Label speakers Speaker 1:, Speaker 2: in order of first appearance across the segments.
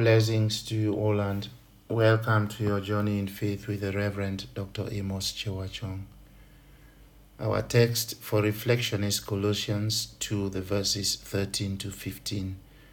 Speaker 1: Blessings to you all and welcome to your journey in faith with the Reverend Dr. Amos Chewachong. Our text for reflection is Colossians 2, the verses 13 to 15.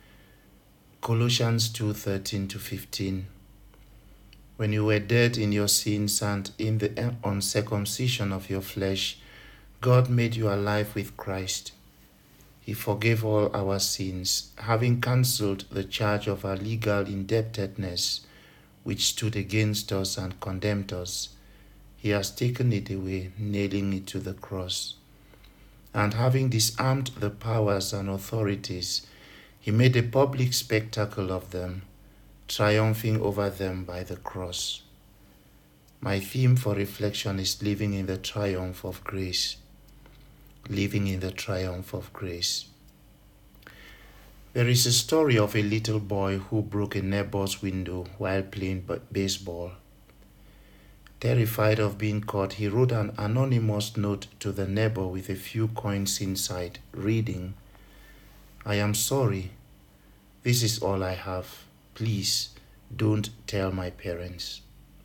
Speaker 1: Colossians 2, 13 to 15. When you were dead in your sins and in the uncircumcision of your flesh, God made you alive with Christ. He forgave all our sins, having cancelled the charge of our legal indebtedness, which stood against us and condemned us. He has taken it away, nailing it to the cross. And having disarmed the powers and authorities, he made a public spectacle of them, triumphing over them by the cross. My theme for reflection is living in the triumph of grace. Living in the triumph of grace. There is a story of a little boy who broke a neighbor's window while playing baseball. Terrified of being caught, he wrote an anonymous note to the neighbor with a few coins inside, reading, "I am sorry. This is all I have. Please don't tell my parents."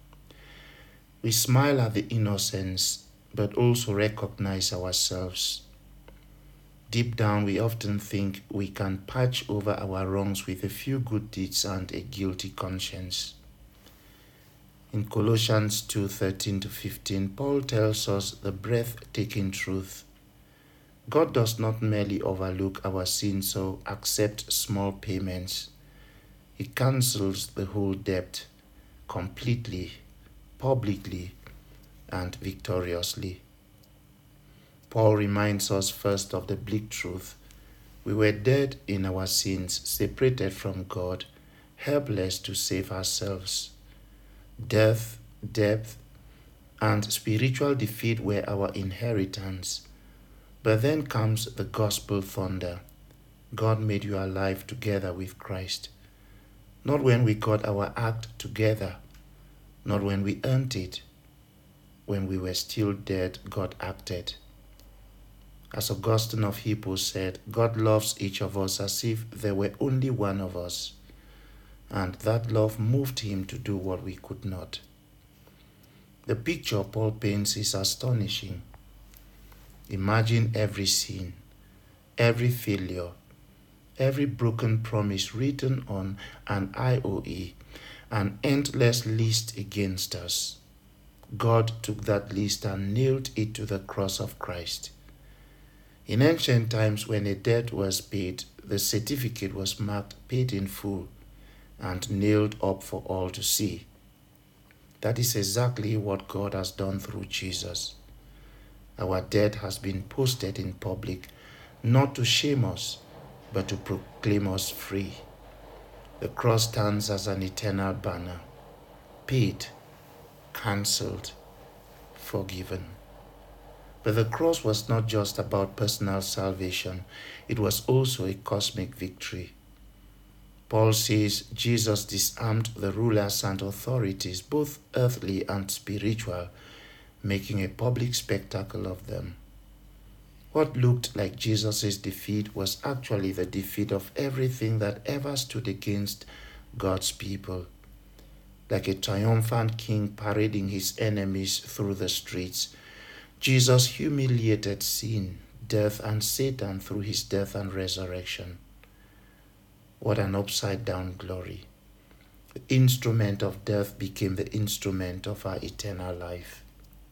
Speaker 1: We smile at the innocence, but also recognize ourselves. Deep down, we often think we can patch over our wrongs with a few good deeds and a guilty conscience. In Colossians 2, 13 to 15, Paul tells us the breathtaking truth. God does not merely overlook our sins or accept small payments. He cancels the whole debt completely, publicly, and victoriously. Paul reminds us first of the bleak truth. We were dead in our sins, separated from God, helpless to save ourselves. Death, death, and spiritual defeat were our inheritance. But then comes the gospel thunder. God made you alive together with Christ. Not when we got our act together, not when we earned it. When we were still dead, God acted. As Augustine of Hippo said, God loves each of us as if there were only one of us, and that love moved him to do what we could not. The picture Paul paints is astonishing. Imagine every sin, every failure, every broken promise written on an IOE, an endless list against us. God took that list and nailed it to the cross of Christ. In ancient times, when a debt was paid, the certificate was marked paid in full and nailed up for all to see. That is exactly what God has done through Jesus. Our debt has been posted in public, not to shame us, but to proclaim us free. The cross stands as an eternal banner. Paid, cancelled, forgiven. But the cross was not just about personal salvation, it was also a cosmic victory. Paul says Jesus disarmed the rulers and authorities, both earthly and spiritual, making a public spectacle of them. What looked like Jesus' defeat was actually the defeat of everything that ever stood against God's people. Like a triumphant king parading his enemies through the streets, Jesus humiliated sin, death, and Satan through his death and resurrection. What an upside-down glory. The instrument of death became the instrument of our eternal life.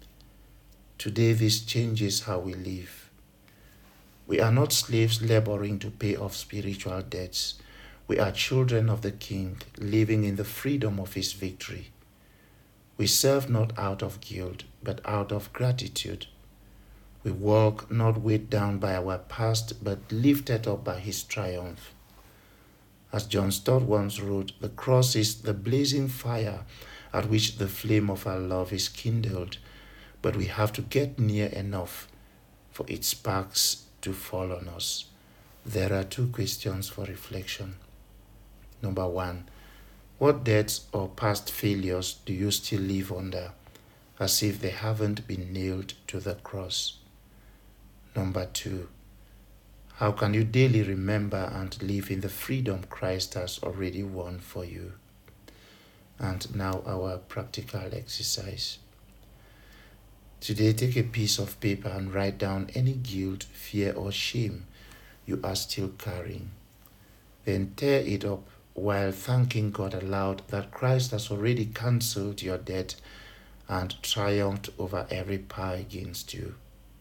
Speaker 1: Today, this changes how we live. We are not slaves laboring to pay off spiritual debts. We are children of the King, living in the freedom of his victory. We serve not out of guilt, but out of gratitude. We walk not weighed down by our past, but lifted up by his triumph. As John Stott once wrote, the cross is the blazing fire at which the flame of our love is kindled, but we have to get near enough for its sparks to fall on us. There are two questions for reflection. Number one, what debts or past failures do you still live under, as if they haven't been nailed to the cross? Number two, How can you daily remember and live in the freedom Christ has already won for you? And now our practical exercise. Today, take a piece of paper and write down any guilt, fear, or shame you are still carrying. Then tear it up while thanking God aloud that Christ has already cancelled your debt and triumphed over every power against you.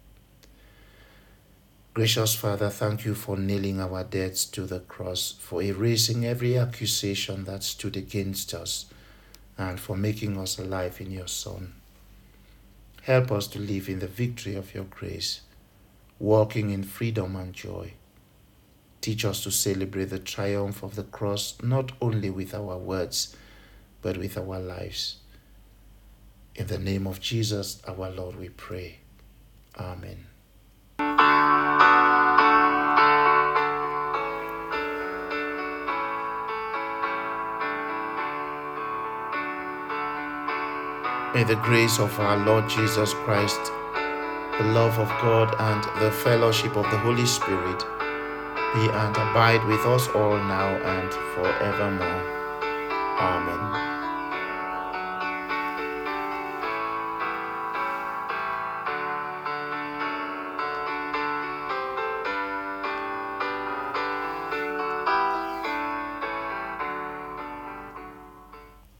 Speaker 1: Gracious Father, thank you for nailing our debts to the cross, for erasing every accusation that stood against us, and for making us alive in your Son. Help us to live in the victory of your grace, walking in freedom and joy. Teach us to celebrate the triumph of the cross not only with our words, but with our lives. In the name of Jesus, our Lord, we pray. Amen. May the grace of our Lord Jesus Christ, the love of God, and the fellowship of the Holy Spirit be and abide with us all now and forevermore. Amen.